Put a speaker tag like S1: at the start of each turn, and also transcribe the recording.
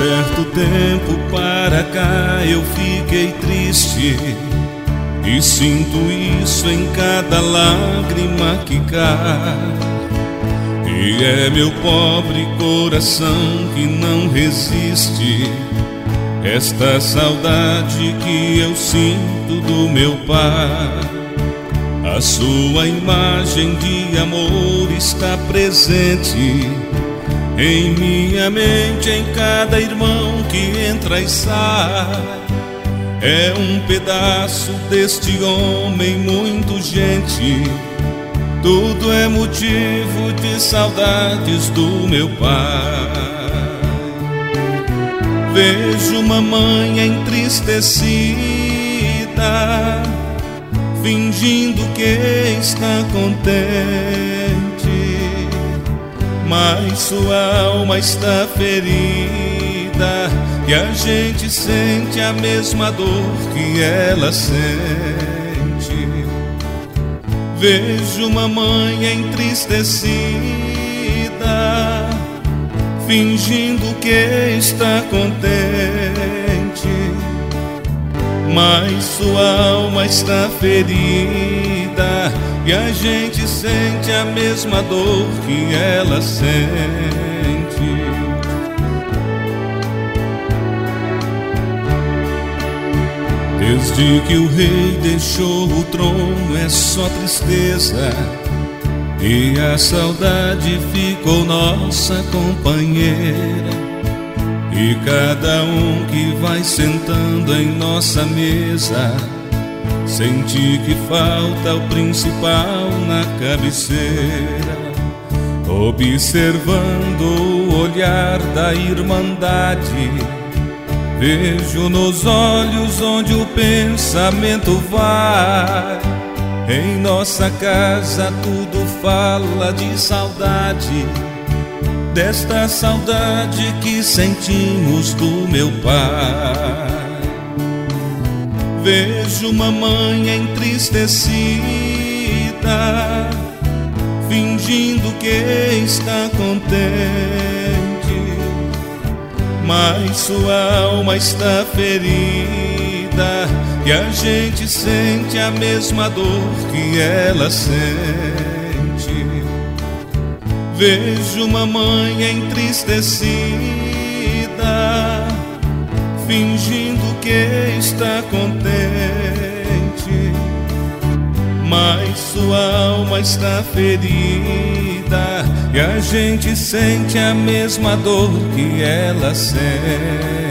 S1: certo tempo para cá eu fiquei triste, e sinto isso em cada lágrima que cai. E é meu pobre coração que não resiste esta saudade que eu sinto do meu pai. A sua imagem de amor está presente em minha mente, em cada irmão que entra e sai. É um pedaço deste homem muito gente, tudo é motivo de saudades do meu pai. Vejo mamãe entristecida, fingindo que está contente, mas sua alma está ferida, e a gente sente a mesma dor que ela sente. Vejo mamãe entristecida, fingindo que está contente, mas sua alma está ferida, e a gente sente a mesma dor que ela sente. Desde que o rei deixou o trono é só tristeza, e a saudade ficou nossa companheira. E cada um que vai sentando em nossa mesa sente que falta o principal na cabeceira. Observando o olhar da irmandade, vejo nos olhos onde o pensamento vai. Em nossa casa tudo fala de saudade, desta saudade que sentimos do meu pai. Vejo mamãe entristecida, fingindo que está contente, mas sua alma está ferida, e a gente sente a mesma dor que ela sente. Vejo mamãe entristecida, fingindo que está contente, mas sua alma está ferida, e a gente sente a mesma dor que ela sente.